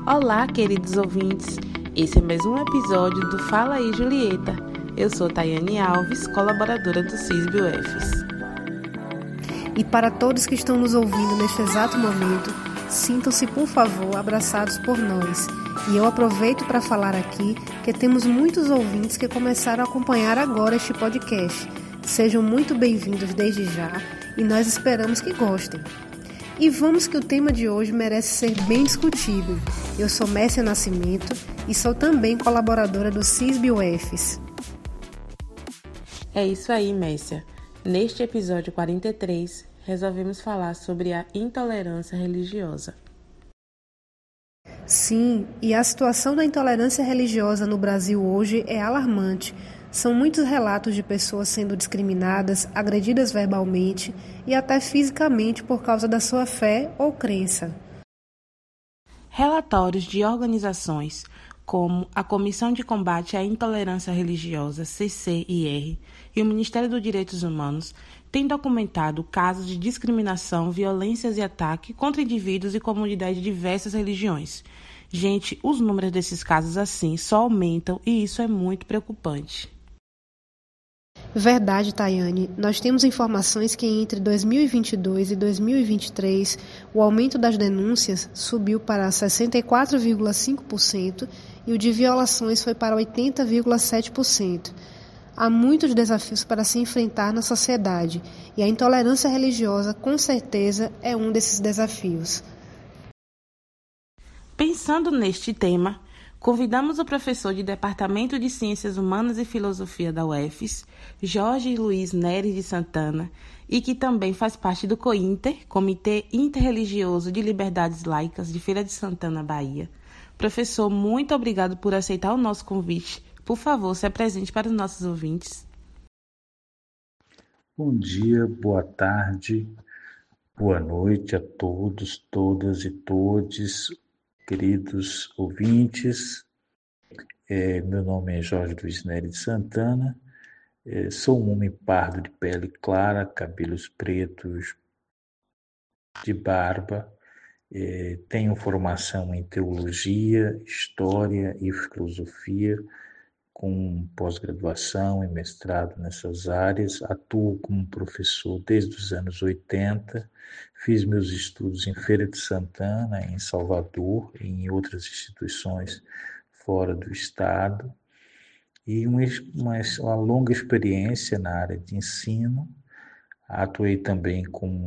Olá, queridos ouvintes. Esse é mais um episódio do Fala aí, Julieta. Eu sou Tayane Alves, colaboradora do CISB-UFES. E para todos que estão nos ouvindo neste exato momento, sintam-se, por favor, abraçados por nós. E eu aproveito para falar aqui que temos muitos ouvintes que começaram a acompanhar agora este podcast. Sejam muito bem-vindos desde já e nós esperamos que gostem. E vamos que o tema de hoje merece ser bem discutido. Eu sou Mércia Nascimento e sou também colaboradora do CISB-UFES. É isso aí, Mércia. Neste episódio 43, resolvemos falar sobre a intolerância religiosa. Sim, e a situação da intolerância religiosa no Brasil hoje é alarmante. São muitos relatos de pessoas sendo discriminadas, agredidas verbalmente e até fisicamente por causa da sua fé ou crença. Relatórios de organizações como a Comissão de Combate à Intolerância Religiosa, CCIR, e o Ministério dos Direitos Humanos têm documentado casos de discriminação, violências e ataque contra indivíduos e comunidades de diversas religiões. Gente, os números desses casos assim só aumentam e isso é muito preocupante. Verdade, Tayane. Nós temos informações que entre 2022 e 2023 o aumento das denúncias subiu para 64,5% e o de violações foi para 80,7%. Há muitos desafios para se enfrentar na sociedade e a intolerância religiosa, com certeza, é um desses desafios. Pensando neste tema, convidamos o professor de Departamento de Ciências Humanas e Filosofia da UFES, Jorge Luiz Neres de Santana, e que também faz parte do COINTER, Comitê Interreligioso de Liberdades Laicas de Feira de Santana, Bahia. Professor, muito obrigado por aceitar o nosso convite. Por favor, se apresente para os nossos ouvintes. Bom dia, boa tarde, boa noite a todos, todas e todes, queridos ouvintes. Meu nome é Jorge Luiz Neres de Santana, sou um homem pardo de pele clara, cabelos pretos, de barba, tenho formação em teologia, história e filosofia, com pós-graduação e mestrado nessas áreas, atuo como professor desde os anos 80, fiz meus estudos em Feira de Santana, em Salvador e em outras instituições fora do estado, e uma longa experiência na área de ensino. Atuei também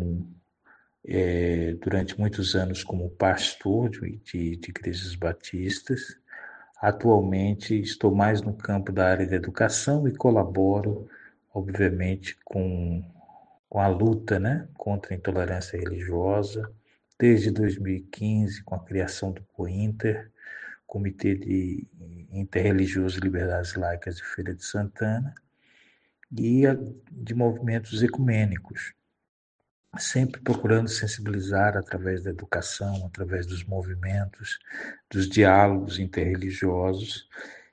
durante muitos anos como pastor de igrejas batistas. Atualmente estou mais no campo da área da educação e colaboro, obviamente, com a luta, contra a intolerância religiosa, desde 2015, com a criação do COINTER, Comitê de Interreligioso e Liberdades Laicas de Feira de Santana, e de movimentos ecumênicos, sempre procurando sensibilizar através da educação, através dos movimentos, dos diálogos interreligiosos,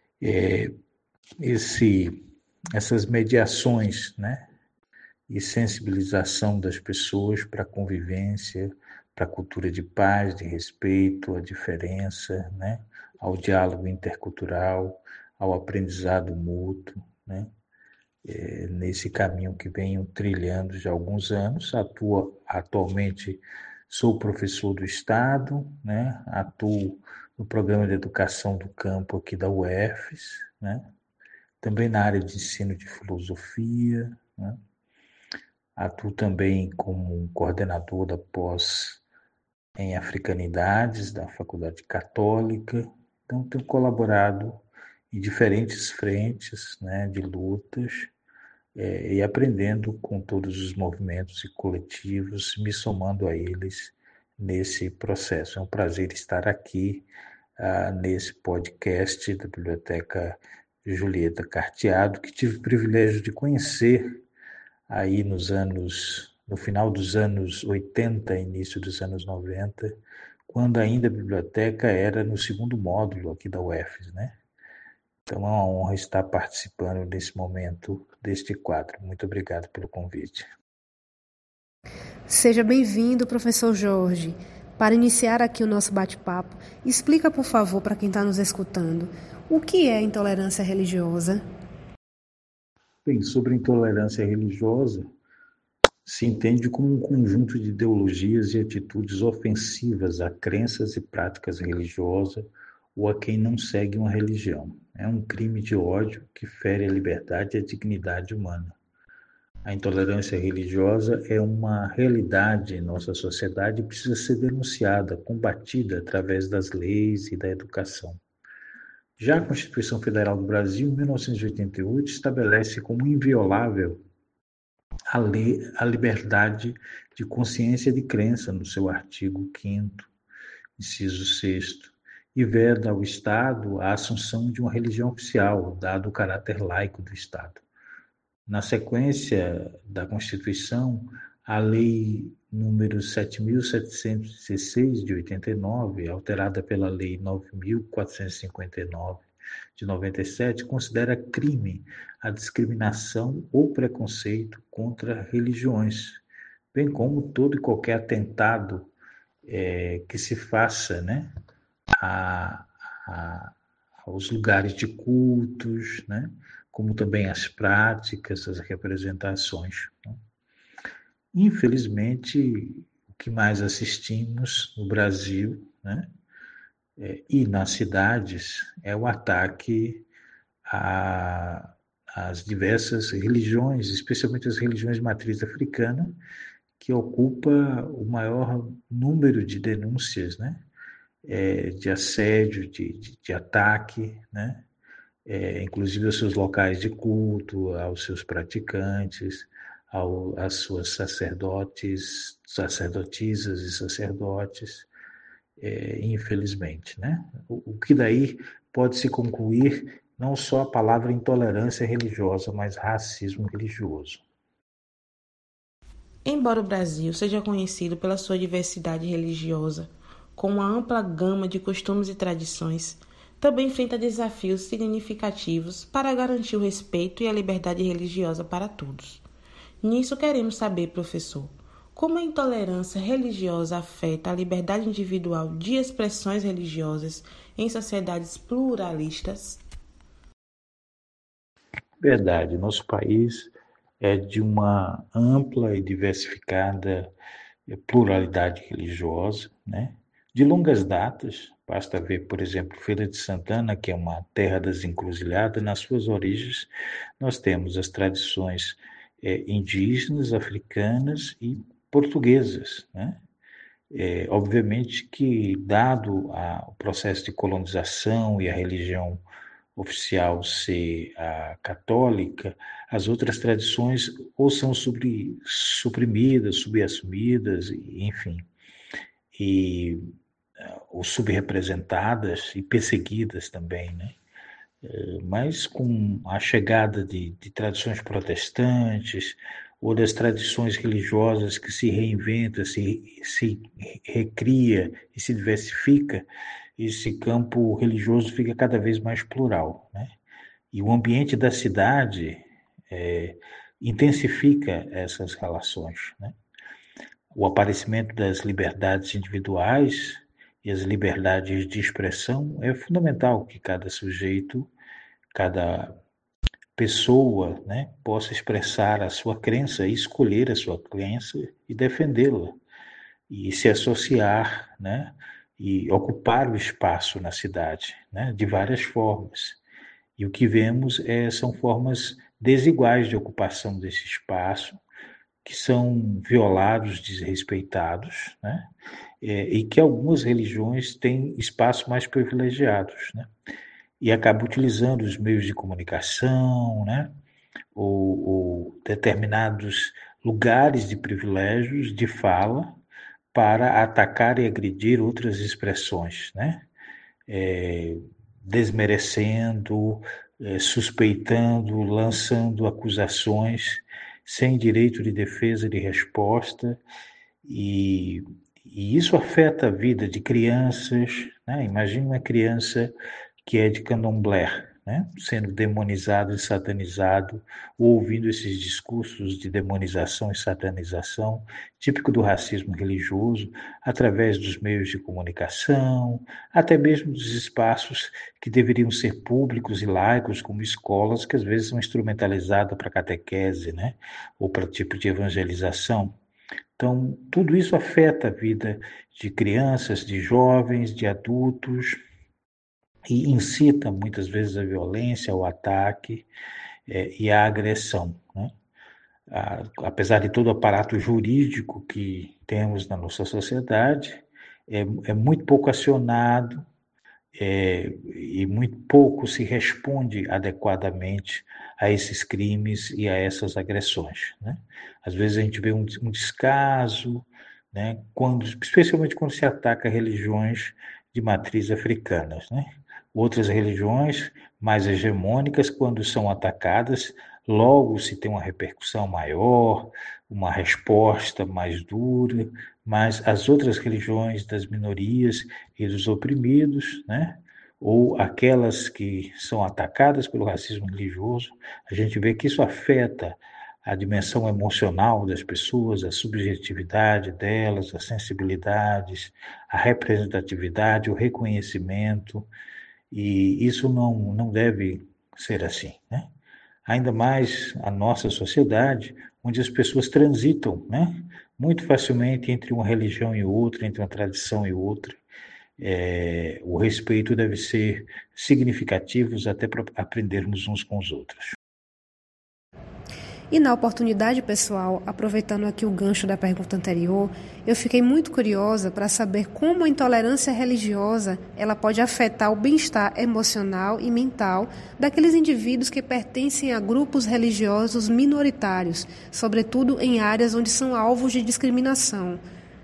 essas mediações, e sensibilização das pessoas para a convivência, para a cultura de paz, de respeito, à diferença, ao diálogo intercultural, ao aprendizado mútuo, nesse caminho que venho trilhando já há alguns anos. Atualmente sou professor do Estado, atuo no programa de educação do campo aqui da UFES, também na área de ensino de filosofia, atuo também como coordenador da pós em Africanidades da Faculdade Católica. Então tenho colaborado em diferentes frentes, de lutas, e aprendendo com todos os movimentos e coletivos, me somando a eles nesse processo. É um prazer estar aqui nesse podcast da Biblioteca Julieta Carteado, que tive o privilégio de conhecer aí no final dos anos 80, início dos anos 90, quando ainda a biblioteca era no segundo módulo aqui da UFES, Então é uma honra estar participando nesse momento deste quadro. Muito obrigado pelo convite. Seja bem-vindo, professor Jorge. Para iniciar aqui o nosso bate-papo, explica, por favor, para quem está nos escutando, o que é intolerância religiosa? Bem, sobre intolerância religiosa, se entende como um conjunto de ideologias e atitudes ofensivas a crenças e práticas religiosas ou a quem não segue uma religião. É um crime de ódio que fere a liberdade e a dignidade humana. A intolerância religiosa é uma realidade em nossa sociedade e precisa ser denunciada, combatida através das leis e da educação. Já a Constituição Federal do Brasil, em 1988, estabelece como inviolável a liberdade de consciência e de crença no seu artigo 5º, inciso 6º, e veda ao Estado a assunção de uma religião oficial, dado o caráter laico do Estado. Na sequência da Constituição, a Lei número 7.716, de 89, alterada pela Lei 9.459, de 97, considera crime a discriminação ou preconceito contra religiões, bem como todo e qualquer atentado que se faça, né, aos lugares de cultos, né, como também as práticas, as representações. Infelizmente, o que mais assistimos no Brasil, né, e nas cidades é o ataque às diversas religiões, especialmente as religiões de matriz africana, que ocupa o maior número de denúncias, né, de assédio, de ataque, né, inclusive aos seus locais de culto, aos seus praticantes, às suas sacerdotes, sacerdotisas e sacerdotes, infelizmente, né? O que daí pode se concluir não só a palavra intolerância religiosa, mas racismo religioso. Embora o Brasil seja conhecido pela sua diversidade religiosa, com uma ampla gama de costumes e tradições, também enfrenta desafios significativos para garantir o respeito e a liberdade religiosa para todos. Nisso queremos saber, professor, como a intolerância religiosa afeta a liberdade individual de expressões religiosas em sociedades pluralistas? Verdade, nosso país é de uma ampla e diversificada pluralidade religiosa, né? De longas datas, basta ver, por exemplo, Feira de Santana, que é uma terra das encruzilhadas, nas suas origens nós temos as tradições indígenas, africanas e portuguesas, né? Obviamente que, dado o processo de colonização e a religião oficial ser a católica, as outras tradições ou são suprimidas, subassumidas, enfim, ou subrepresentadas e perseguidas também, né? Mas com a chegada de tradições protestantes ou das tradições religiosas que se reinventa, se recria e se diversifica, esse campo religioso fica cada vez mais plural, né? E o ambiente da cidade intensifica essas relações, né? O aparecimento das liberdades individuais e as liberdades de expressão é fundamental que cada sujeito, cada pessoa, né, possa expressar a sua crença, escolher a sua crença e defendê-la, e se associar, né, e ocupar o espaço na cidade, né, de várias formas. E o que vemos são formas desiguais de ocupação desse espaço, que são violados, desrespeitados, né, e que algumas religiões têm espaços mais privilegiados, né, e acabam utilizando os meios de comunicação, né, ou determinados lugares de privilégios de fala para atacar e agredir outras expressões, né, desmerecendo, suspeitando, lançando acusações sem direito de defesa e de resposta, e isso afeta a vida de crianças, né? Imagine uma criança que é de candomblé, né, sendo demonizado e satanizado, ouvindo esses discursos de demonização e satanização, típico do racismo religioso, através dos meios de comunicação, até mesmo dos espaços que deveriam ser públicos e laicos, como escolas, que às vezes são instrumentalizadas para catequese, né, ou para tipo de evangelização. Então, tudo isso afeta a vida de crianças, de jovens, de adultos, e incita muitas vezes a violência, o ataque e a agressão, né? Apesar de todo o aparato jurídico que temos na nossa sociedade, é muito pouco acionado e muito pouco se responde adequadamente a esses crimes e a essas agressões, né? Às vezes a gente vê um descaso, né? Especialmente quando se ataca religiões de matriz africanas, né? Outras religiões mais hegemônicas, quando são atacadas, logo se tem uma repercussão maior, uma resposta mais dura, mas as outras religiões das minorias e dos oprimidos, né, ou aquelas que são atacadas pelo racismo religioso, a gente vê que isso afeta a dimensão emocional das pessoas, a subjetividade delas, as sensibilidades, a representatividade, o reconhecimento, e isso não deve ser assim, né? Ainda mais a nossa sociedade, onde as pessoas transitam, né, muito facilmente entre uma religião e outra, entre uma tradição e outra. O respeito deve ser significativo até para aprendermos uns com os outros. E na oportunidade, pessoal, aproveitando aqui o gancho da pergunta anterior, eu fiquei muito curiosa para saber como a intolerância religiosa ela pode afetar o bem-estar emocional e mental daqueles indivíduos que pertencem a grupos religiosos minoritários, sobretudo em áreas onde são alvos de discriminação.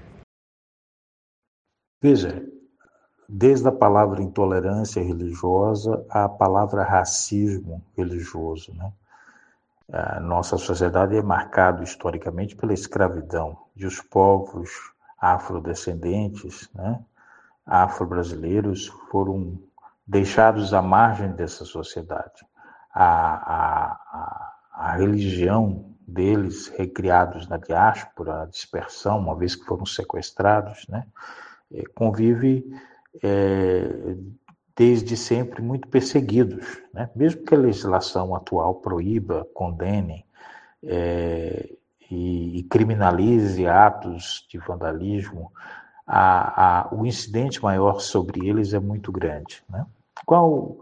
Veja, desde a palavra intolerância religiosa à palavra racismo religioso, né? A nossa sociedade é marcada historicamente pela escravidão e os povos afrodescendentes, né, afro-brasileiros, foram deixados à margem dessa sociedade. A religião deles, recriados na diáspora, a dispersão, uma vez que foram sequestrados, né, convive desde sempre muito perseguidos, né? Mesmo que a legislação atual proíba, condene e criminalize atos de vandalismo, o incidente maior sobre eles é muito grande, né? Qual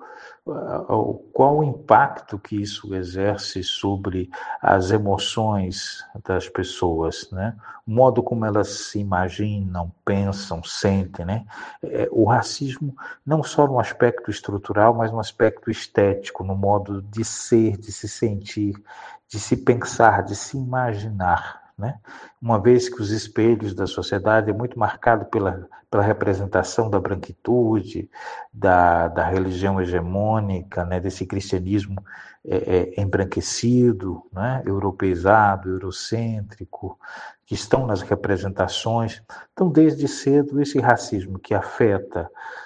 o impacto que isso exerce sobre as emoções das pessoas, né? O modo como elas se imaginam, pensam, sentem, né? O racismo, não só no aspecto estrutural, mas no aspecto estético, no modo de ser, de se sentir, de se pensar, de se imaginar, né? Uma vez que os espelhos da sociedade é muito marcado pela representação da branquitude, da religião hegemônica, né, desse cristianismo embranquecido, né, europeizado, eurocêntrico, que estão nas representações. Então, desde cedo, esse racismo que afeta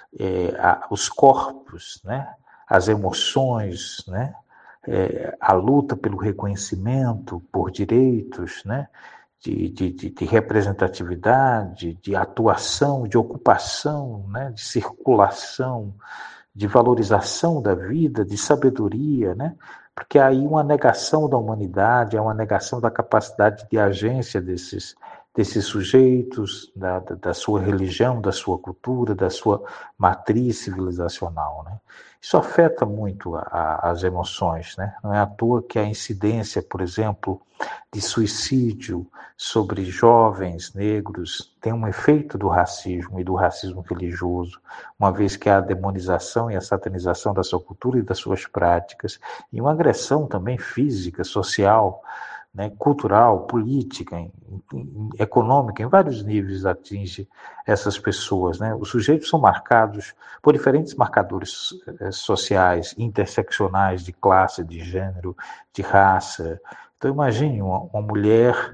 os corpos, né, as emoções, né, a luta pelo reconhecimento, por direitos, né, de representatividade, de atuação, de ocupação, né, de circulação, de valorização da vida, de sabedoria, né? Porque há aí uma negação da humanidade, há uma negação da capacidade de agência desses sujeitos, da sua religião, da sua cultura, da sua matriz civilizacional, né? Isso afeta muito as emoções, né? Não é à toa que a incidência, por exemplo, de suicídio sobre jovens negros tem um efeito do racismo e do racismo religioso, uma vez que há a demonização e a satanização da sua cultura e das suas práticas, e uma agressão também física, social, né, cultural, política, econômica, em vários níveis atinge essas pessoas, né? Os sujeitos são marcados por diferentes marcadores sociais, interseccionais, de classe, de gênero, de raça. Então imagine uma mulher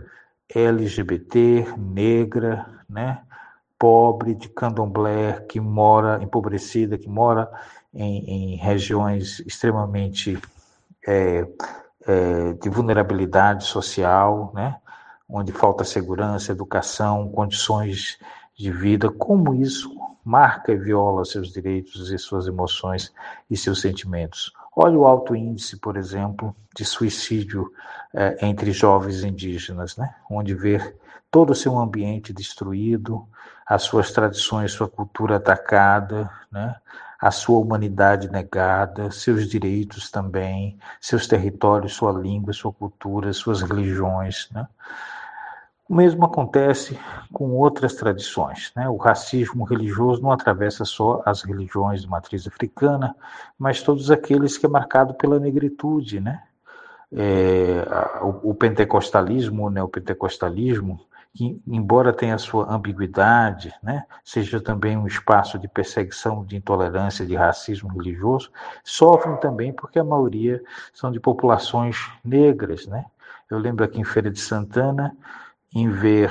LGBT, negra, né, pobre, de candomblé, que mora, empobrecida, que mora em regiões extremamente de vulnerabilidade social, né? Onde falta segurança, educação, condições de vida, como isso marca e viola seus direitos e suas emoções e seus sentimentos. Olha o alto índice, por exemplo, de suicídio entre jovens indígenas, né? Onde ver todo o seu ambiente destruído, as suas tradições, sua cultura atacada, né? A sua humanidade negada, seus direitos também, seus territórios, sua língua, sua cultura, suas religiões, né? O mesmo acontece com outras tradições, né? O racismo religioso não atravessa só as religiões de matriz africana, mas todos aqueles que é marcado pela negritude, né? O pentecostalismo, o neopentecostalismo, que, embora tenha sua ambiguidade, né, seja também um espaço de perseguição, de intolerância, de racismo religioso, sofrem também porque a maioria são de populações negras, né? Eu lembro aqui em Feira de Santana, em ver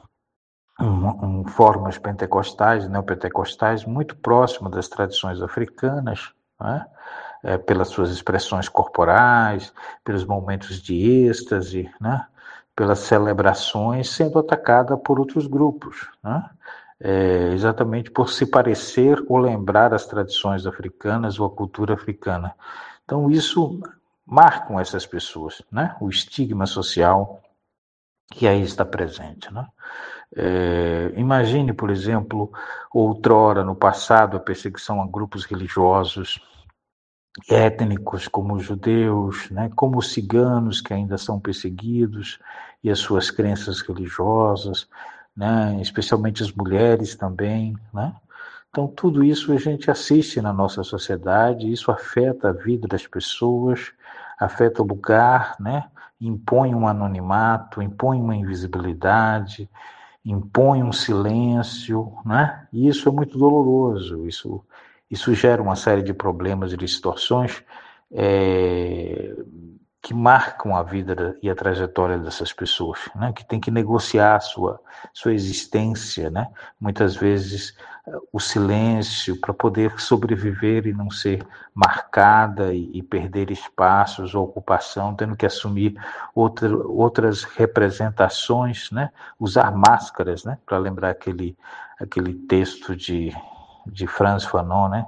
formas pentecostais, neopentecostais, muito próximas das tradições africanas, né? Pelas suas expressões corporais, pelos momentos de êxtase, né? Pelas celebrações, sendo atacada por outros grupos, né? Exatamente por se parecer ou lembrar as tradições africanas ou a cultura africana. Então, isso marcam essas pessoas, né? O estigma social que aí está presente, né? Imagine, por exemplo, outrora, no passado, a perseguição a grupos religiosos étnicos como os judeus, né, como os ciganos que ainda são perseguidos e as suas crenças religiosas, né, especialmente as mulheres também, né? Então tudo isso a gente assiste na nossa sociedade, isso afeta a vida das pessoas, afeta o lugar, né? Impõe um anonimato, impõe uma invisibilidade, impõe um silêncio, né? E isso é muito doloroso, isso gera uma série de problemas e de situações que marcam a vida e a trajetória dessas pessoas, né? Que tem que negociar a sua existência, né? Muitas vezes o silêncio para poder sobreviver e não ser marcada e perder espaços ou ocupação, tendo que assumir outras representações, né? Usar máscaras, né? Para lembrar aquele texto de Frantz Fanon, né?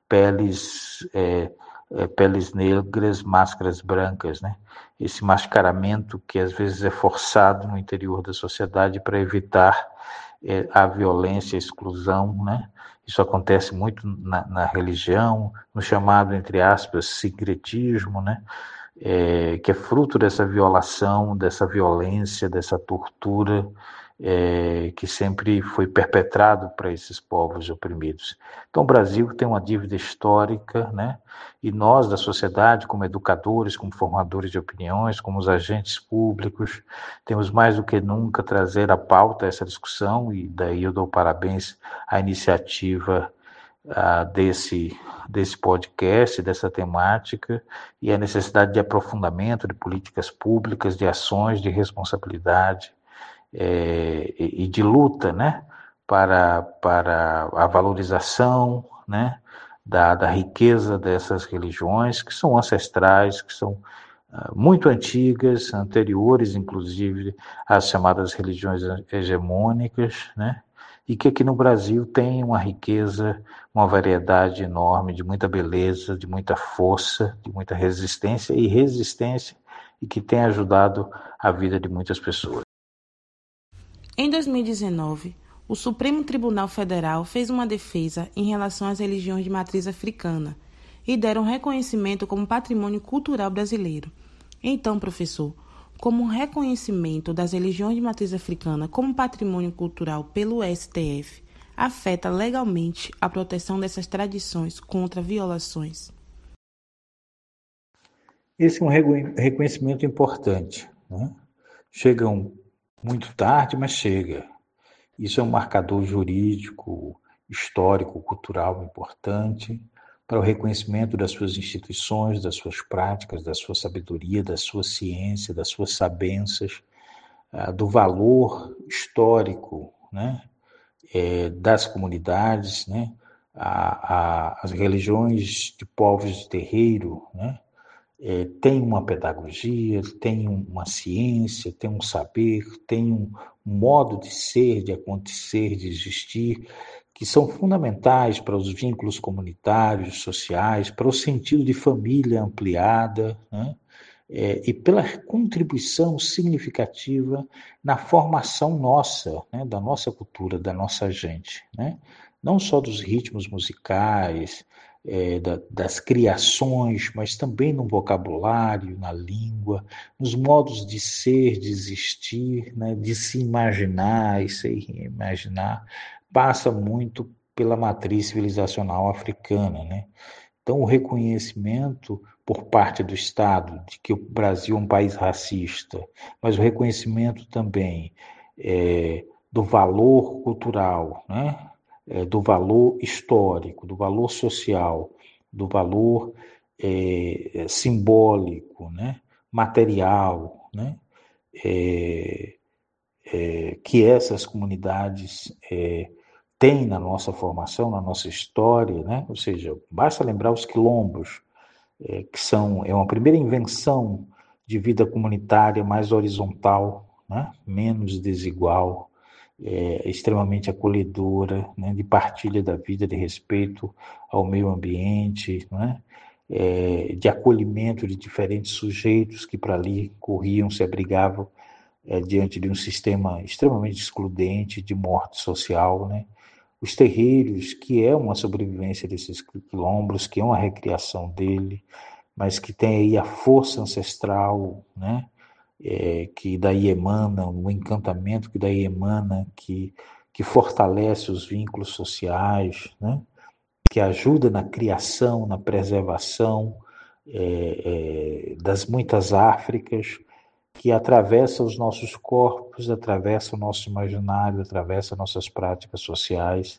Peles negras, máscaras brancas, né? Esse mascaramento que às vezes é forçado no interior da sociedade para evitar a violência, a exclusão, né? Isso acontece muito na religião, no chamado, entre aspas, sincretismo, né? Que é fruto dessa violação, dessa violência, dessa tortura, que sempre foi perpetrado para esses povos oprimidos. Então o Brasil tem uma dívida histórica, né? E nós da sociedade, como educadores, como formadores de opiniões, como os agentes públicos, temos mais do que nunca trazer à pauta essa discussão, e daí eu dou parabéns à iniciativa desse podcast, dessa temática, e a necessidade de aprofundamento de políticas públicas, de ações de responsabilidade e de luta, né, para a valorização, né, da riqueza dessas religiões, que são ancestrais, que são muito antigas, anteriores, inclusive, às chamadas religiões hegemônicas, né? E que aqui no Brasil tem uma riqueza, uma variedade enorme, de muita beleza, de muita força, de muita resistência, e que tem ajudado a vida de muitas pessoas. Em 2019, o Supremo Tribunal Federal fez uma defesa em relação às religiões de matriz africana e deram reconhecimento como patrimônio cultural brasileiro. Então, professor, como reconhecimento das religiões de matriz africana como patrimônio cultural pelo STF, afeta legalmente a proteção dessas tradições contra violações? Esse é um reconhecimento importante, né? Chega muito tarde, mas chega. Isso é um marcador jurídico, histórico, cultural importante para o reconhecimento das suas instituições, das suas práticas, da sua sabedoria, da sua ciência, das suas sabenças, do valor histórico, né, das comunidades, né, As religiões de povos de terreiro, né, tem uma pedagogia, tem uma ciência, tem um saber, tem um modo de ser, de acontecer, de existir, que são fundamentais para os vínculos comunitários, sociais, para o sentido de família ampliada, né? E pela contribuição significativa na formação nossa, né, da nossa cultura, da nossa gente, né? Não só dos ritmos musicais, das criações, mas também no vocabulário, na língua, nos modos de ser, de existir, né, de se imaginar e se imaginar, passa muito pela matriz civilizacional africana, né? Então, o reconhecimento por parte do Estado de que o Brasil é um país racista, mas o reconhecimento também do valor cultural, né? Do valor histórico, do valor social, do valor simbólico, né? Material, né? Que essas comunidades têm na nossa formação, na nossa história, né? Ou seja, basta lembrar os quilombos, que é uma primeira invenção de vida comunitária mais horizontal, né? Menos desigual, extremamente acolhedora, né? De partilha da vida, de respeito ao meio ambiente, né? De acolhimento de diferentes sujeitos que para ali corriam, se abrigavam diante de um sistema extremamente excludente de morte social, né? Os terreiros, que é uma sobrevivência desses quilombos, que é uma recriação dele, mas que tem aí a força ancestral, né? Que daí emana, o encantamento que daí emana, que fortalece os vínculos sociais, né? Que ajuda na criação, na preservação das muitas Áfricas, que atravessa os nossos corpos, atravessa o nosso imaginário, atravessa nossas práticas sociais.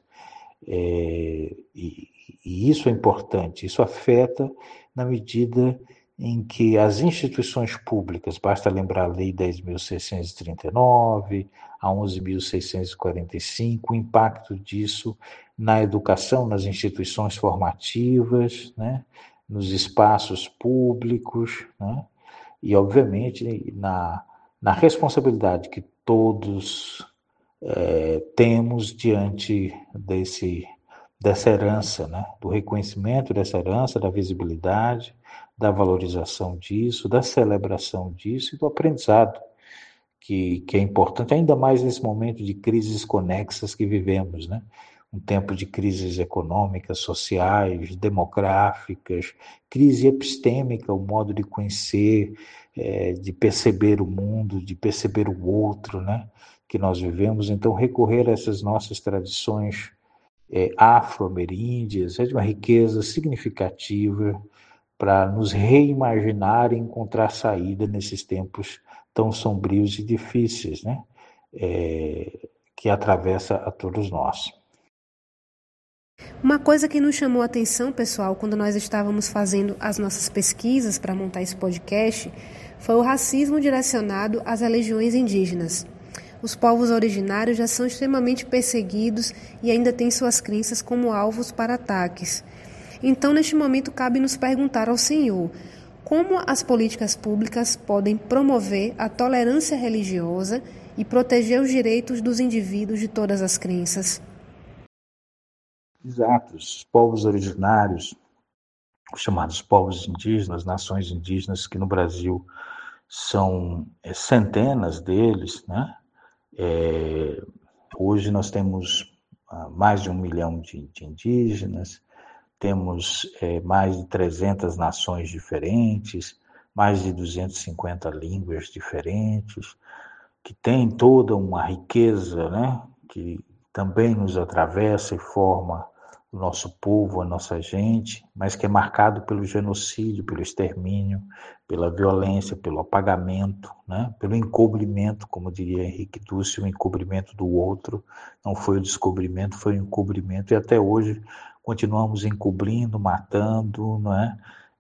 E isso é importante, isso afeta na medida em que as instituições públicas, basta lembrar a Lei 10.639, a 11.645, o impacto disso na educação, nas instituições formativas, né, nos espaços públicos, né, e, obviamente, na responsabilidade que todos temos diante dessa herança, né? Do reconhecimento dessa herança, da visibilidade, da valorização disso, da celebração disso e do aprendizado, que é importante, ainda mais nesse momento de crises conexas que vivemos, né? Um tempo de crises econômicas, sociais, demográficas, crise epistêmica, o modo de conhecer, de perceber o mundo, de perceber o outro, né? Que nós vivemos. Então, recorrer a essas nossas tradições afro-ameríndias é de uma riqueza significativa para nos reimaginar e encontrar saída nesses tempos tão sombrios e difíceis, né? Que atravessa a todos nós. Uma coisa que nos chamou a atenção, pessoal, quando nós estávamos fazendo as nossas pesquisas para montar esse podcast, foi o racismo direcionado às religiões indígenas. Os povos originários já são extremamente perseguidos e ainda têm suas crenças como alvos para ataques. Então, neste momento, cabe nos perguntar ao Senhor como as políticas públicas podem promover a tolerância religiosa e proteger os direitos dos indivíduos de todas as crenças. Exato, os povos originários, os chamados povos indígenas, nações indígenas, que no Brasil são centenas deles, né? Hoje nós temos mais de 1 milhão de indígenas, temos mais de 300 nações diferentes, mais de 250 línguas diferentes, que tem toda uma riqueza, né? Que também nos atravessa e forma o nosso povo, a nossa gente, mas que é marcado pelo genocídio, pelo extermínio, pela violência, pelo apagamento, né? Pelo encobrimento, como diria Henrique Duce, o encobrimento do outro. Não foi o descobrimento, foi o encobrimento, e até hoje continuamos encobrindo, matando, não é?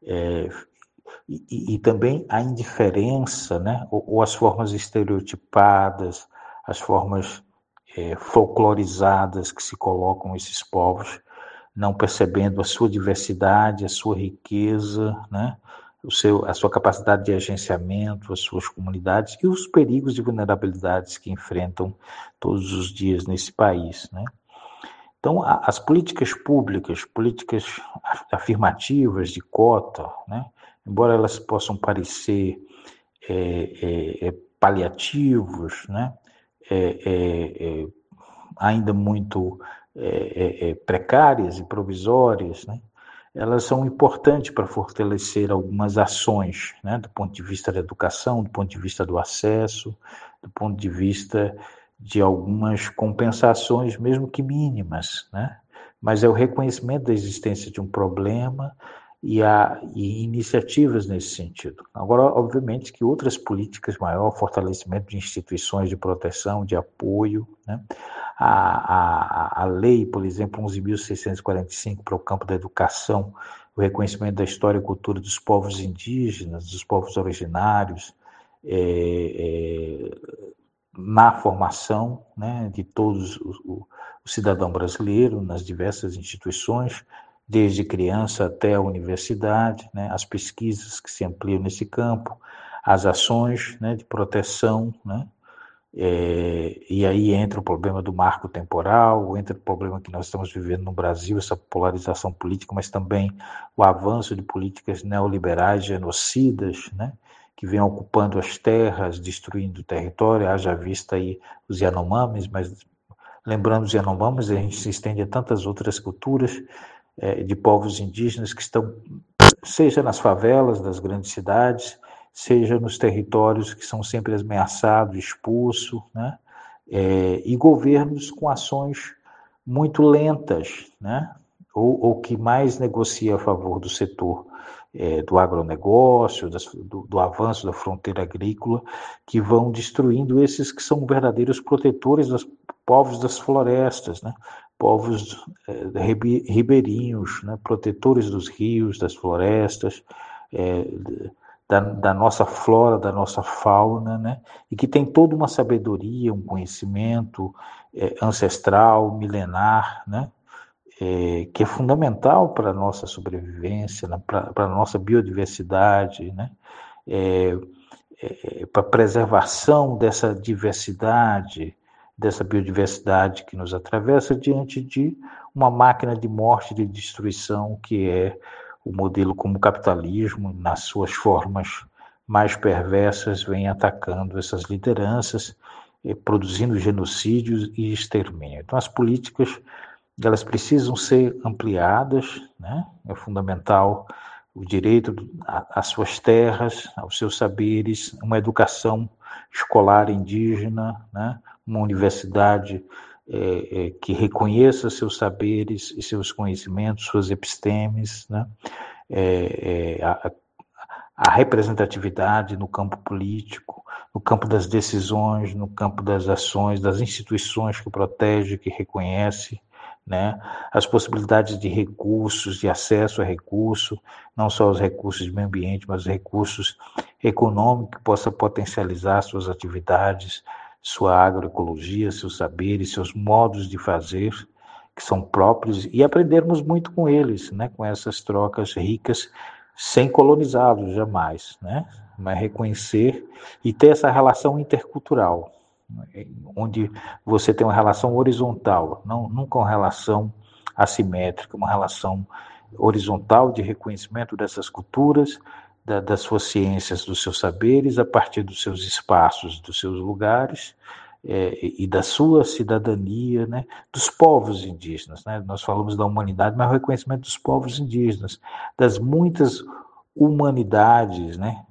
E também a indiferença, né? Ou as formas estereotipadas, as formas folclorizadas que se colocam esses povos, não percebendo a sua diversidade, a sua riqueza, né? A sua capacidade de agenciamento, as suas comunidades e os perigos de vulnerabilidades que enfrentam todos os dias nesse país, né? Então, as políticas públicas, políticas afirmativas de cota, né? Embora elas possam parecer paliativos, né? Ainda muito precárias e provisórias, né? Elas são importantes para fortalecer algumas ações, né? Do ponto de vista da educação, do ponto de vista do acesso, do ponto de vista de algumas compensações, mesmo que mínimas, né? Mas é o reconhecimento da existência de um problema e iniciativas nesse sentido. Agora, obviamente que outras políticas, maior fortalecimento de instituições de proteção, de apoio, né? A lei, por exemplo, 11.645 para o campo da educação, o reconhecimento da história e cultura dos povos indígenas, dos povos originários, na formação, né, de todos o cidadão brasileiro, nas diversas instituições, desde criança até a universidade, né, as pesquisas que se ampliam nesse campo, as ações, né, de proteção, né, e aí entra o problema do marco temporal, entra o problema que nós estamos vivendo no Brasil, essa polarização política, mas também o avanço de políticas neoliberais genocidas, né, que vem ocupando as terras, destruindo o território, haja vista aí os Yanomamis, mas lembrando os Yanomamis, a gente se estende a tantas outras culturas de povos indígenas que estão, seja nas favelas das grandes cidades, seja nos territórios que são sempre ameaçados, expulsos, né? E governos com ações muito lentas, né? Ou que mais negocia a favor do setor do agronegócio, do avanço da fronteira agrícola, que vão destruindo esses que são verdadeiros protetores dos povos das florestas, né? Povos ribeirinhos, né? Protetores dos rios, das florestas, da nossa flora, da nossa fauna, né? E que tem toda uma sabedoria, um conhecimento ancestral, milenar, né? Que é fundamental para a nossa sobrevivência, né? Para a nossa biodiversidade, né? Para a preservação dessa diversidade, dessa biodiversidade que nos atravessa diante de uma máquina de morte e de destruição que é o modelo como o capitalismo, nas suas formas mais perversas, vem atacando essas lideranças, produzindo genocídios e extermínio. Então, as políticas, elas precisam ser ampliadas, né? É fundamental o direito às suas terras, aos seus saberes, uma educação escolar indígena, né? Uma universidade que reconheça seus saberes e seus conhecimentos, suas epistemes, né? A representatividade no campo político, no campo das decisões, no campo das ações, das instituições que protege, que reconhece, né? As possibilidades de recursos, de acesso a recursos, não só os recursos de meio ambiente, mas os recursos econômicos que possa potencializar suas atividades, sua agroecologia, seus saberes, seus modos de fazer, que são próprios, e aprendermos muito com eles, né? Com essas trocas ricas, sem colonizá-los jamais, né? Mas reconhecer e ter essa relação intercultural, onde você tem uma relação horizontal, nunca uma relação assimétrica, uma relação horizontal de reconhecimento dessas culturas, das suas ciências, dos seus saberes, a partir dos seus espaços, dos seus lugares, e da sua cidadania, né, dos povos indígenas, né? Nós falamos da humanidade, mas o reconhecimento dos povos indígenas, das muitas humanidades, né,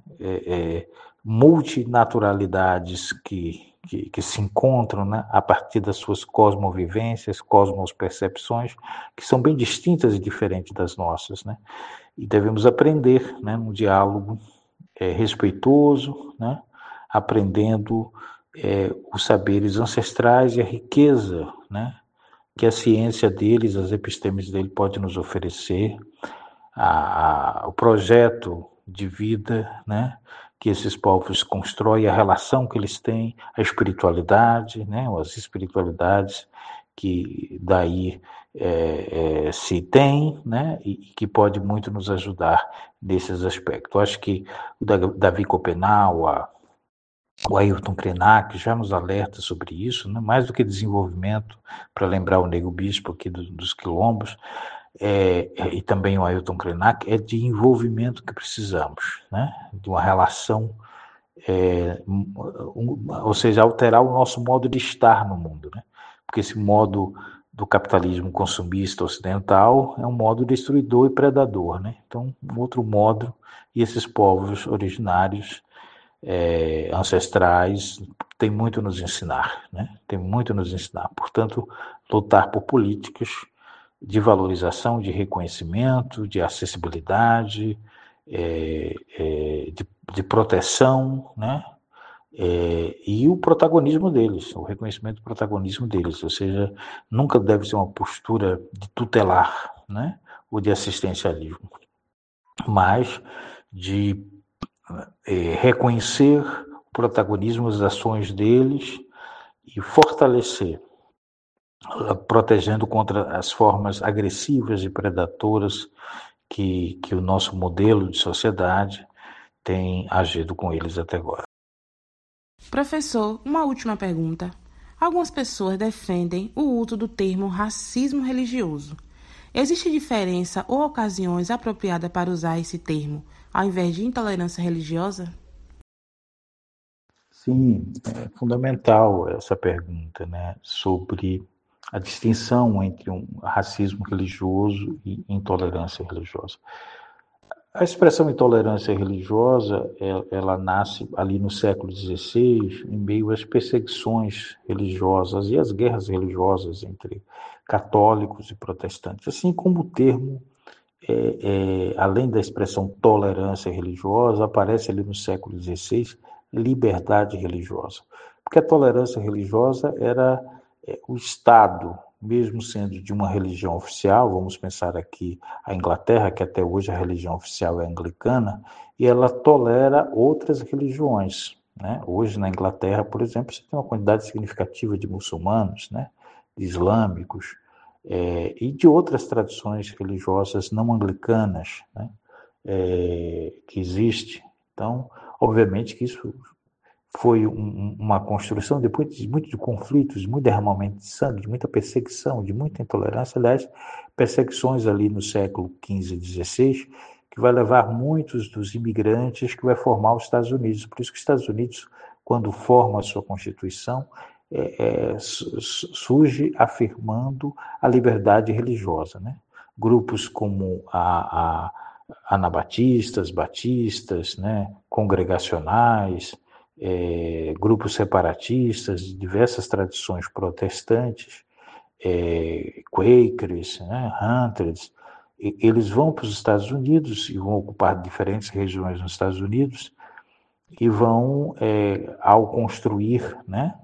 multinaturalidades que se encontram, né, a partir das suas cosmovivências, cosmospercepções, que são bem distintas e diferentes das nossas, né? E devemos aprender, né, num diálogo respeitoso, né, aprendendo os saberes ancestrais e a riqueza, né, que a ciência deles, as epistemes dele pode nos oferecer, o projeto de vida, né, que esses povos constroem, a relação que eles têm, a espiritualidade, né, as espiritualidades que daí se tem, né, e que pode muito nos ajudar nesses aspectos. Eu acho que o Davi Copenau, o Ailton Krenak já nos alerta sobre isso, né, mais do que desenvolvimento, para lembrar o Nego Bispo aqui dos quilombos, e também o Ailton Krenak, é de envolvimento que precisamos, né, de uma relação, ou seja, alterar o nosso modo de estar no mundo, né, porque esse modo do capitalismo consumista ocidental é um modo destruidor e predador, né, então um outro modo, e esses povos originários ancestrais tem muito a nos ensinar, né? Tem muito a nos ensinar. Portanto, lutar por políticas de valorização, de reconhecimento, de acessibilidade, de proteção, né? E o protagonismo deles, o reconhecimento do protagonismo deles, ou seja, nunca deve ser uma postura de tutelar, né? Ou de assistencialismo, mas de reconhecer o protagonismo das ações deles e fortalecer, protegendo contra as formas agressivas e predadoras que o nosso modelo de sociedade tem agido com eles até agora. Professor, uma última pergunta. Algumas pessoas defendem o uso do termo racismo religioso. Existe diferença ou ocasiões apropriadas para usar esse termo, ao invés de intolerância religiosa? Sim, é fundamental essa pergunta, né, sobre a distinção entre um racismo religioso e intolerância religiosa. A expressão intolerância religiosa, ela nasce ali no século XVI, em meio às perseguições religiosas e às guerras religiosas entre católicos e protestantes, assim como o termo, além da expressão tolerância religiosa, aparece ali no século XVI, liberdade religiosa. Porque a tolerância religiosa era o Estado, mesmo sendo de uma religião oficial, vamos pensar aqui a Inglaterra, que até hoje a religião oficial é anglicana, e ela tolera outras religiões, né? Hoje na Inglaterra, por exemplo, você tem uma quantidade significativa de muçulmanos, né? De islâmicos, e de outras tradições religiosas não anglicanas, né? Que existe. Então, obviamente que isso foi uma construção, depois de muitos conflitos, de muito derramamento de sangue, de muita perseguição, de muita intolerância, aliás, perseguições ali no século XV e XVI, que vai levar muitos dos imigrantes que vai formar os Estados Unidos. Por isso que os Estados Unidos, quando forma a sua Constituição, surge afirmando a liberdade religiosa, né? Grupos como anabatistas, batistas, né? Congregacionais, grupos separatistas de diversas tradições protestantes, Quakers, né, Hunters, eles vão para os Estados Unidos e vão ocupar diferentes regiões nos Estados Unidos e vão, ao construir, né,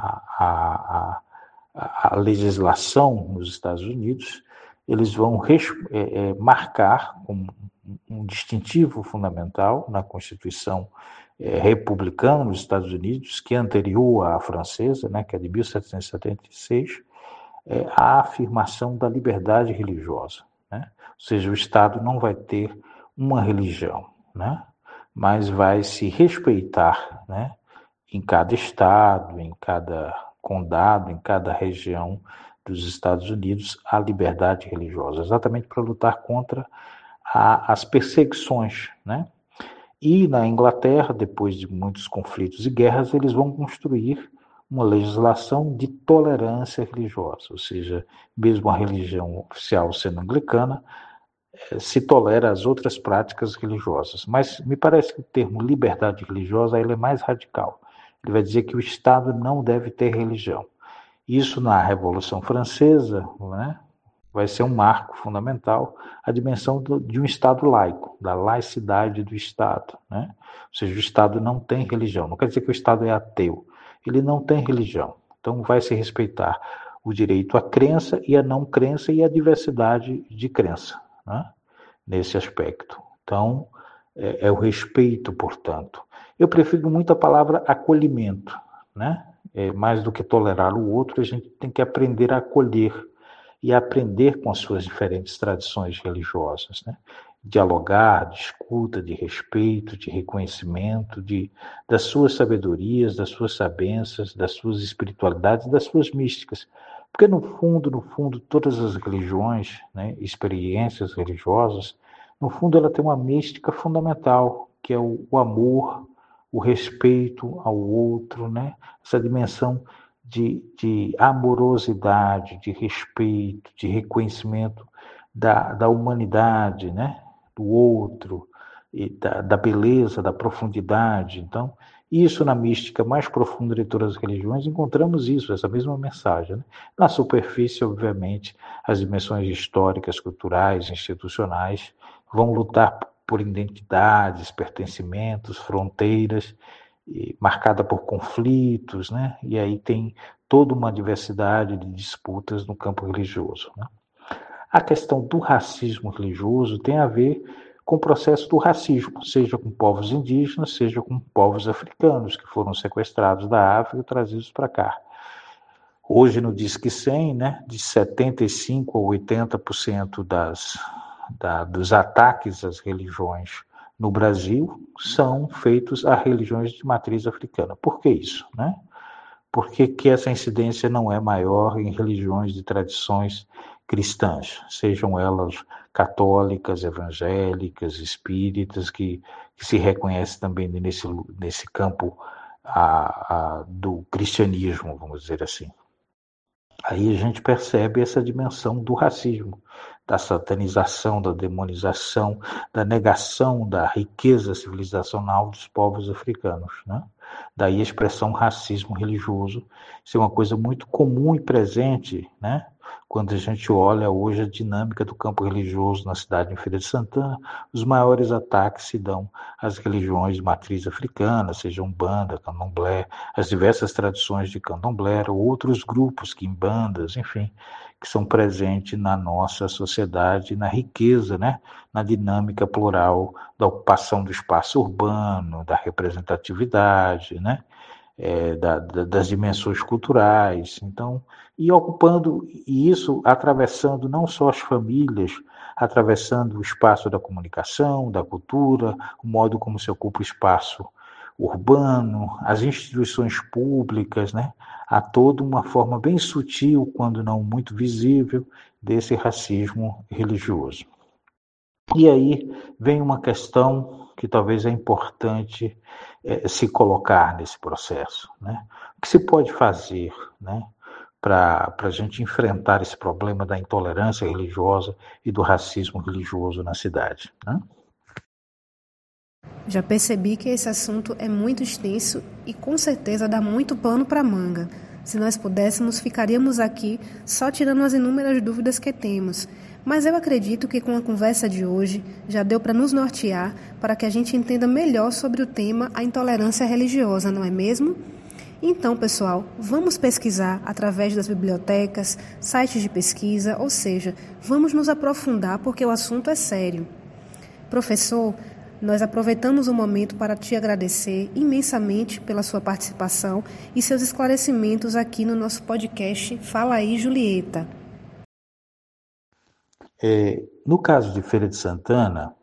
a legislação nos Estados Unidos, eles vão marcar um distintivo fundamental na Constituição republicana nos Estados Unidos, que é anterior à francesa, né, que é de 1776, a afirmação da liberdade religiosa, né? Ou seja, o Estado não vai ter uma religião, né? Mas vai se respeitar, né, em cada estado, em cada condado, em cada região dos Estados Unidos, a liberdade religiosa, exatamente para lutar contra as perseguições, né? E na Inglaterra, depois de muitos conflitos e guerras, eles vão construir uma legislação de tolerância religiosa, ou seja, mesmo a religião oficial sendo anglicana, se tolera as outras práticas religiosas. Mas me parece que o termo liberdade religiosa ele é mais radical. Ele vai dizer que o Estado não deve ter religião. Isso na Revolução Francesa, né, vai ser um marco fundamental, a dimensão de um Estado laico, da laicidade do Estado, né? Ou seja, o Estado não tem religião, não quer dizer que o Estado é ateu, ele não tem religião, então vai se respeitar o direito à crença e à não crença e à diversidade de crença, né? Nesse aspecto. Então, é o respeito, portanto. Eu prefiro muito a palavra acolhimento, né? Mais do que tolerar o outro, a gente tem que aprender a acolher e a aprender com as suas diferentes tradições religiosas, né? Dialogar, de escuta, de respeito, de reconhecimento, das suas sabedorias, das suas sabenças, das suas espiritualidades, das suas místicas. Porque no fundo, todas as religiões, né, experiências religiosas, no fundo ela tem uma mística fundamental, que é o amor, o respeito ao outro, né? Essa dimensão de amorosidade, de respeito, de reconhecimento da humanidade, né? Do outro, e da beleza, da profundidade. Então, isso na mística mais profunda de todas as religiões, encontramos isso, essa mesma mensagem, né? Na superfície, obviamente, as dimensões históricas, culturais, institucionais vão lutar por identidades, pertencimentos, fronteiras, marcada por conflitos, né? E aí tem toda uma diversidade de disputas no campo religioso, né? A questão do racismo religioso tem a ver com o processo do racismo, seja com povos indígenas, seja com povos africanos, que foram sequestrados da África e trazidos para cá. Hoje, no Disque 100, né, de 75% a 80% dos ataques às religiões no Brasil são feitos a religiões de matriz africana. Por que isso, né? Por que essa incidência não é maior em religiões de tradições cristãs, sejam elas católicas, evangélicas, espíritas, que se reconhecem também nesse campo do cristianismo, vamos dizer assim. Aí a gente percebe essa dimensão do racismo, da satanização, da demonização, da negação da riqueza civilizacional dos povos africanos, né? Daí a expressão racismo religioso, isso é uma coisa muito comum e presente, né? Quando a gente olha hoje a dinâmica do campo religioso na cidade de Feira de Santana, os maiores ataques se dão às religiões de matriz africana, seja Umbanda, Candomblé, as diversas tradições de Candomblé, ou outros grupos, quimbandas, enfim, que são presentes na nossa sociedade, na riqueza, né? Na dinâmica plural da ocupação do espaço urbano, da representatividade, né? Das dimensões culturais, então, e isso atravessando não só as famílias, atravessando o espaço da comunicação, da cultura, o modo como se ocupa o espaço urbano, as instituições públicas, né? Há toda uma forma bem sutil, quando não muito visível, desse racismo religioso. E aí vem uma questão que talvez é importante se colocar nesse processo, né? O que se pode fazer, né, para a gente enfrentar esse problema da intolerância religiosa e do racismo religioso na cidade, né? Já percebi que esse assunto é muito extenso e com certeza dá muito pano para manga. Se nós pudéssemos, ficaríamos aqui só tirando as inúmeras dúvidas que temos. Mas eu acredito que com a conversa de hoje já deu para nos nortear para que a gente entenda melhor sobre o tema a intolerância religiosa, não é mesmo? Então, pessoal, vamos pesquisar através das bibliotecas, sites de pesquisa, ou seja, vamos nos aprofundar porque o assunto é sério. Professor, nós aproveitamos o momento para te agradecer imensamente pela sua participação e seus esclarecimentos aqui no nosso podcast Fala aí, Julieta. No caso de Feira de Santana,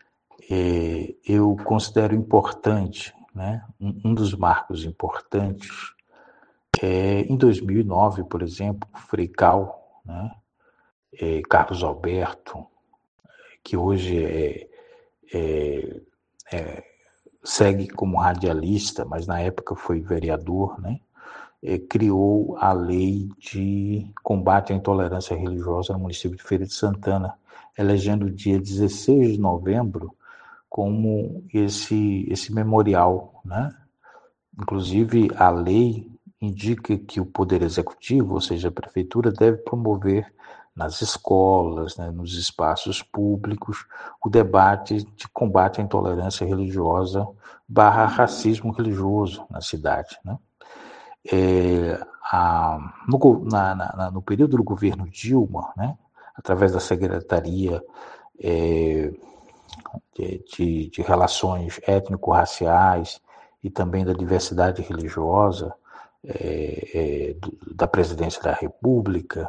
eu considero importante, né, um dos marcos importantes, em 2009, por exemplo, Frei Cal, né, Carlos Alberto, que hoje segue como radialista, mas na época foi vereador, né, criou a lei de combate à intolerância religiosa no município de Feira de Santana, elegendo o dia 16 de novembro como esse memorial, né? Inclusive, a lei indica que o Poder Executivo, ou seja, a Prefeitura, deve promover nas escolas, né, nos espaços públicos, o debate de combate à intolerância religiosa / racismo religioso na cidade, né? No período do governo Dilma, né, através da Secretaria de Relações Étnico-Raciais e também da Diversidade Religiosa, da presidência da República,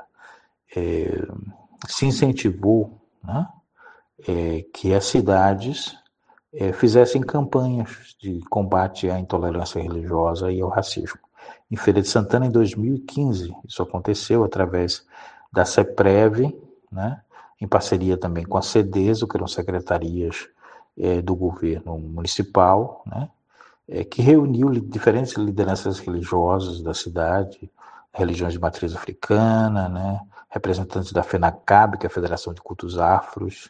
se incentivou, né, que as cidades fizessem campanhas de combate à intolerância religiosa e ao racismo. Em Feira de Santana, em 2015, isso aconteceu através da CEPREV, né, em parceria também com a CEDESO, que eram secretarias do governo municipal, né, que reuniu diferentes lideranças religiosas da cidade, religiões de matriz africana, né, representantes da FENACAB, que é a Federação de Cultos Afros,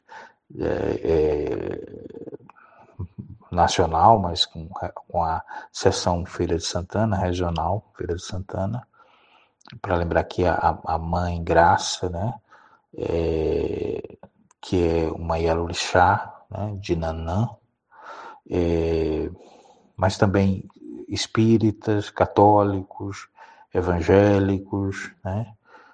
nacional, mas com a seção Feira de Santana, regional, Feira de Santana, para lembrar que a Mãe Graça, né, que é uma Yalorixá, né, de Nanã, mas também espíritas, católicos, evangélicos, né,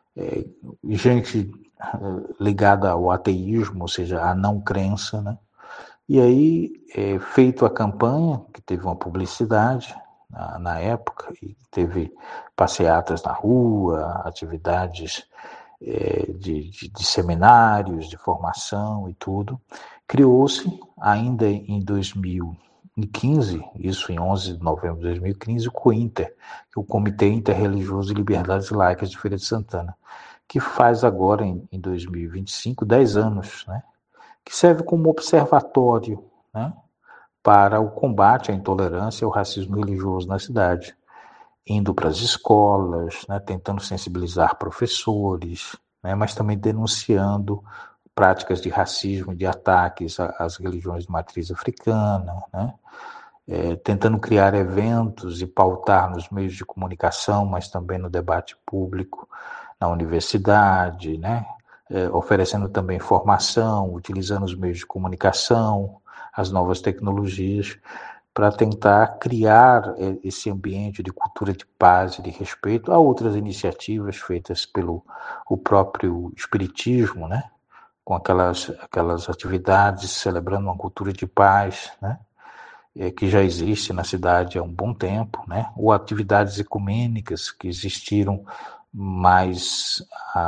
gente ligada ao ateísmo, ou seja, à não crença, né. E aí, feito a campanha, que teve uma publicidade na época, e teve passeatas na rua, atividades de seminários, de formação e tudo, criou-se, ainda em 2015, isso em 11 de novembro de 2015, o COINTER, que é o Comitê Interreligioso de Liberdades Laicas de Feira de Santana, que faz agora, em 2025, 10 anos, né? Que serve como observatório, né, para o combate à intolerância e ao racismo religioso na cidade, indo para as escolas, né, tentando sensibilizar professores, né, mas também denunciando práticas de racismo, de ataques às religiões de matriz africana, né, tentando criar eventos e pautar nos meios de comunicação, mas também no debate público, na universidade, né, oferecendo também formação, utilizando os meios de comunicação, as novas tecnologias, para tentar criar esse ambiente de cultura de paz e de respeito. Há outras iniciativas feitas pelo o próprio Espiritismo, né, com aquelas atividades celebrando uma cultura de paz, né, que já existe na cidade há um bom tempo, né, ou atividades ecumênicas que existiram mais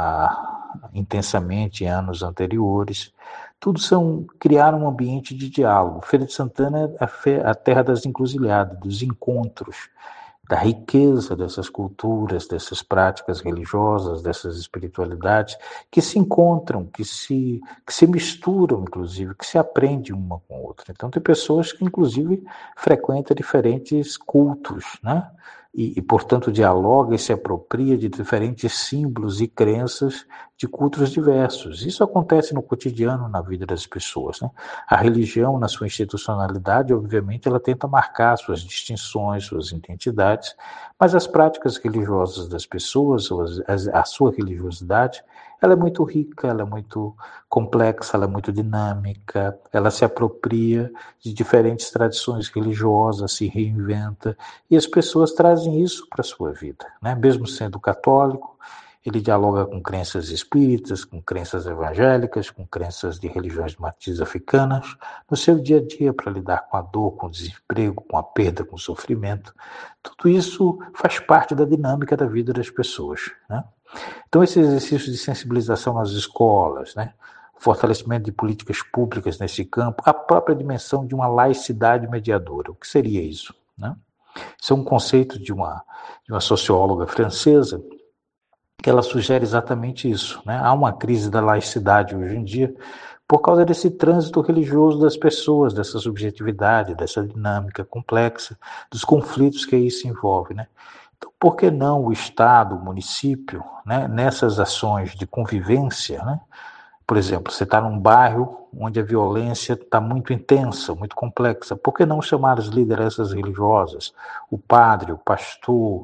intensamente em anos anteriores. Tudo criar um ambiente de diálogo. Feira de Santana é a terra das encruzilhadas, dos encontros, da riqueza dessas culturas, dessas práticas religiosas, dessas espiritualidades, que se encontram, que se misturam, inclusive, que se aprende uma com a outra. Então, tem pessoas que, inclusive, frequentam diferentes cultos, né? E, portanto, dialoga e se apropria de diferentes símbolos e crenças de cultos diversos. Isso acontece no cotidiano, na vida das pessoas, né? A religião, na sua institucionalidade, obviamente, ela tenta marcar suas distinções, suas identidades, mas as práticas religiosas das pessoas, a sua religiosidade, ela é muito rica, ela é muito complexa, ela é muito dinâmica, ela se apropria de diferentes tradições religiosas, se reinventa, e as pessoas trazem isso para a sua vida, né? Mesmo sendo católico, ele dialoga com crenças espíritas, com crenças evangélicas, com crenças de religiões de matriz africanas, no seu dia a dia, para lidar com a dor, com o desemprego, com a perda, com o sofrimento. Tudo isso faz parte da dinâmica da vida das pessoas, né? Então, esse exercício de sensibilização nas escolas, né? O fortalecimento de políticas públicas nesse campo, a própria dimensão de uma laicidade mediadora. O que seria isso, né? Isso é um conceito de uma socióloga francesa, que ela sugere exatamente isso, né? Há uma crise da laicidade hoje em dia por causa desse trânsito religioso das pessoas, dessa subjetividade, dessa dinâmica complexa, dos conflitos que aí se envolvem, né? Então, por que não o Estado, o município, né, nessas ações de convivência, né? Por exemplo, você está num bairro onde a violência está muito intensa, muito complexa, por que não chamar as lideranças religiosas, o padre, o pastor,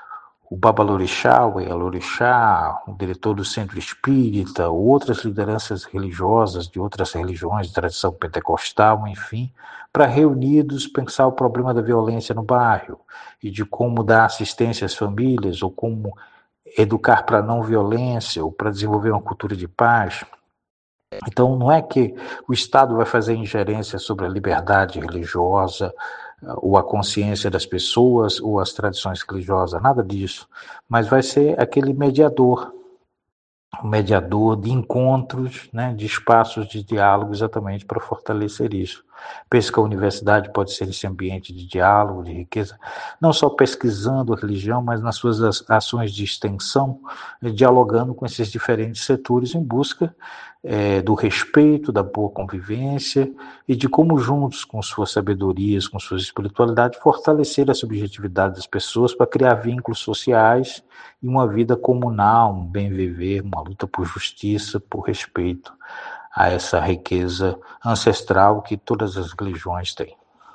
o Babalorixá, o Yalorixá, o diretor do Centro Espírita, ou outras lideranças religiosas de outras religiões de tradição pentecostal, enfim, para reunidos pensar o problema da violência no bairro e de como dar assistência às famílias, ou como educar para a não violência, ou para desenvolver uma cultura de paz. Então, não é que o Estado vai fazer ingerência sobre a liberdade religiosa ou a consciência das pessoas, ou as tradições religiosas, nada disso, mas vai ser aquele mediador, um mediador de encontros, né, de espaços de diálogo, exatamente para fortalecer isso. Penso que a universidade pode ser esse ambiente de diálogo, de riqueza, não só pesquisando a religião, mas nas suas ações de extensão, dialogando com esses diferentes setores em busca do respeito, da boa convivência e de como juntos, com suas sabedorias, com suas espiritualidades, fortalecer a subjetividade das pessoas para criar vínculos sociais e uma vida comunal, um bem viver, uma luta por justiça, por respeito a essa riqueza ancestral que todas as religiões têm.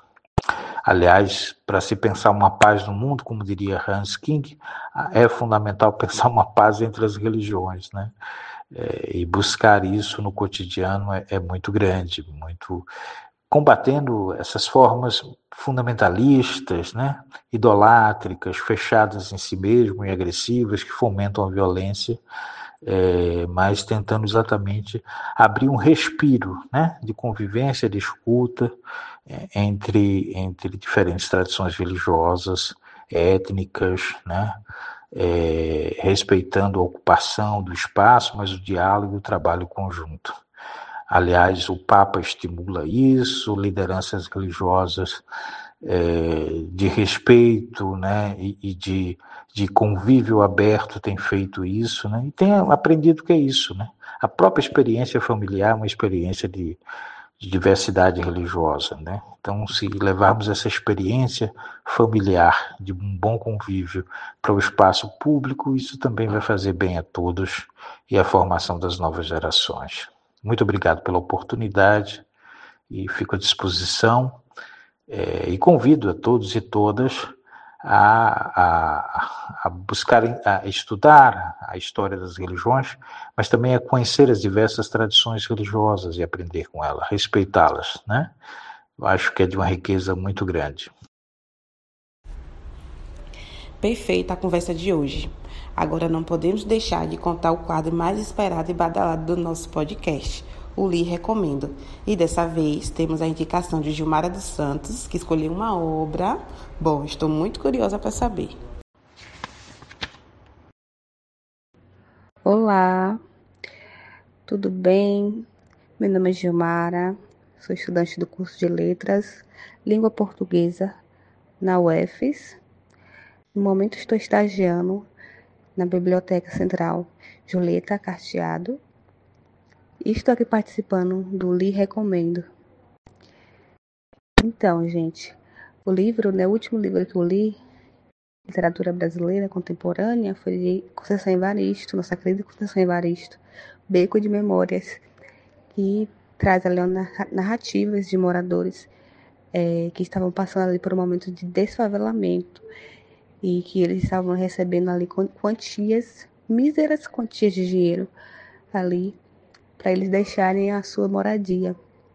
Aliás, para se pensar uma paz no mundo, como diria Hans King, é fundamental pensar uma paz entre as religiões, né? E buscar isso no cotidiano é muito grande, muito combatendo essas formas fundamentalistas, né, idolátricas, fechadas em si mesmo e agressivas, que fomentam a violência, mas tentando exatamente abrir um respiro, né, de convivência, de escuta entre diferentes tradições religiosas, étnicas, né, respeitando a ocupação do espaço, mas o diálogo e o trabalho conjunto. Aliás, o Papa estimula isso, lideranças religiosas de respeito, né, e de convívio aberto têm feito isso, né, e tem aprendido que é isso, né. A própria experiência familiar é uma experiência de diversidade religiosa, né. Então, se levarmos essa experiência familiar de um bom convívio para o espaço público, isso também vai fazer bem a todos e a formação das novas gerações. Muito obrigado pela oportunidade e fico à disposição e convido a todos e todas a buscarem, a estudar a história das religiões, mas também a conhecer as diversas tradições religiosas e aprender com elas, respeitá-las, né? Eu acho que é de uma riqueza muito grande. Perfeita a conversa de hoje. Agora não podemos deixar de contar o quadro mais esperado e badalado do nosso podcast, o Li Recomendo. E dessa vez temos a indicação de Gilmara dos Santos, que escolheu uma obra. Bom, estou muito curiosa para saber. Olá, tudo bem? Meu nome é Gilmara, sou estudante do curso de Letras, Língua Portuguesa, na UFES. No momento estou estagiando na Biblioteca Central Julieta Carteado e estou aqui participando do Li Recomendo. Então, gente, o livro, né, o último livro que eu li, Literatura Brasileira Contemporânea, foi de Conceição Evaristo, nossa querida Conceição Evaristo, Beco de Memórias, que traz ali narrativas de moradores que estavam passando ali por um momento de desfavelamento e que eles estavam recebendo ali quantias, míseras quantias de dinheiro ali para eles deixarem a sua moradia.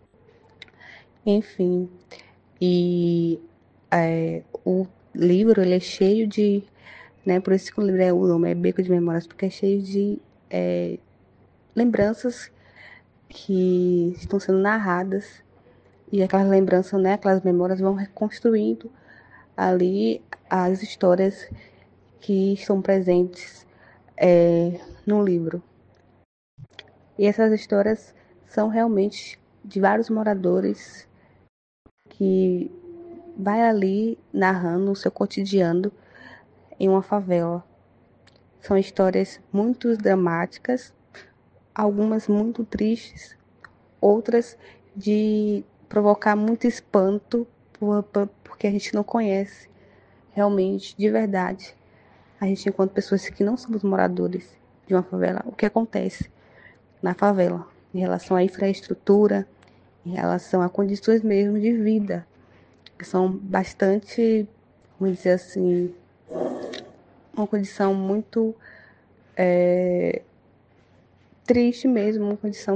Enfim, e o livro ele é cheio de, né, por isso que o livro o nome é Beco de Memórias, porque é cheio de lembranças que estão sendo narradas e aquelas lembranças, né, aquelas memórias vão reconstruindo ali as histórias que estão presentes no livro. E essas histórias são realmente de vários moradores que vai ali narrando o seu cotidiano em uma favela. São histórias muito dramáticas, algumas muito tristes, outras de provocar muito espanto, porque a gente não conhece realmente, de verdade, a gente encontra pessoas que não somos moradores de uma favela, o que acontece na favela, em relação à infraestrutura, em relação a condições mesmo de vida, que são bastante, vamos dizer assim, uma condição muito triste mesmo, uma condição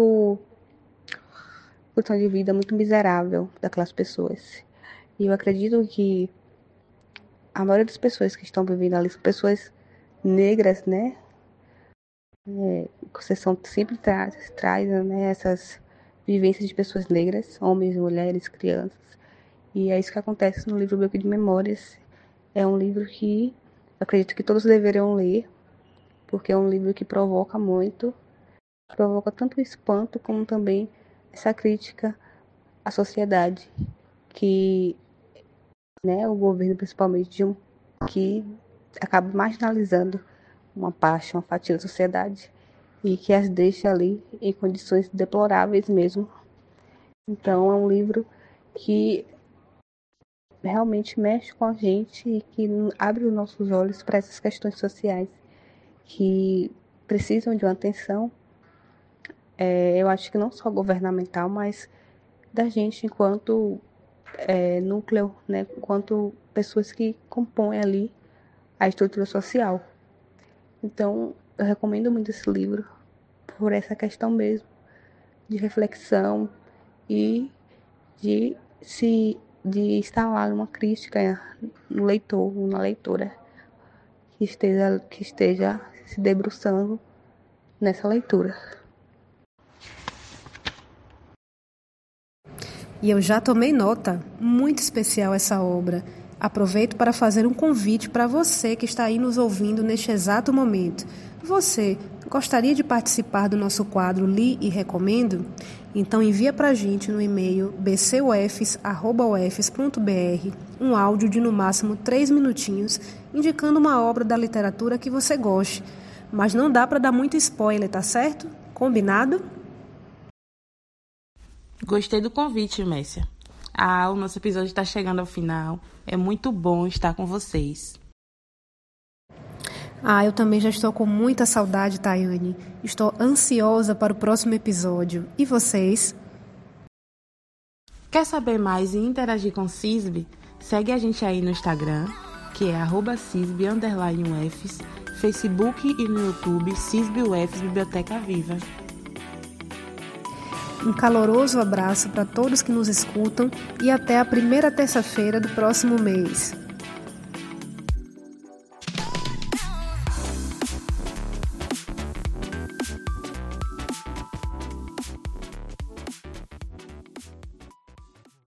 de vida muito miserável daquelas pessoas. E eu acredito que a maioria das pessoas que estão vivendo ali são pessoas negras, né? Conceição sempre traz, né, essas vivências de pessoas negras, homens, mulheres, crianças. E é isso que acontece no livro Beco de Memórias. É um livro que acredito que todos deveriam ler, porque é um livro que provoca muito, provoca tanto o espanto como também essa crítica à sociedade, que o governo, principalmente, que acaba marginalizando uma parte, uma fatia da sociedade, e que as deixa ali em condições deploráveis mesmo. Então é um livro que realmente mexe com a gente e que abre os nossos olhos para essas questões sociais que precisam de uma atenção, eu acho que não só governamental, mas da gente enquanto núcleo, enquanto pessoas que compõem ali a estrutura social. Então, eu recomendo muito esse livro por essa questão mesmo de reflexão e de instalar uma crítica no leitor, na leitora, que esteja se debruçando nessa leitura. E eu já tomei nota, muito especial essa obra. Aproveito para fazer um convite para você que está aí nos ouvindo neste exato momento. Você gostaria de participar do nosso quadro Li e Recomendo? Então envia para a gente no e-mail bcufs@ufs.br um áudio de no máximo 3 minutinhos indicando uma obra da literatura que você goste. Mas não dá para dar muito spoiler, tá certo? Combinado? Gostei do convite, Messia. O nosso episódio está chegando ao final. É muito bom estar com vocês. Eu também já estou com muita saudade, Tayane. Estou ansiosa para o próximo episódio. E vocês? Quer saber mais e interagir com o CISB? Segue a gente aí no Instagram, que é @CISB_UFs, Facebook e no YouTube, CISB UFs Biblioteca Viva. Um caloroso abraço para todos que nos escutam e até a primeira terça-feira do próximo mês.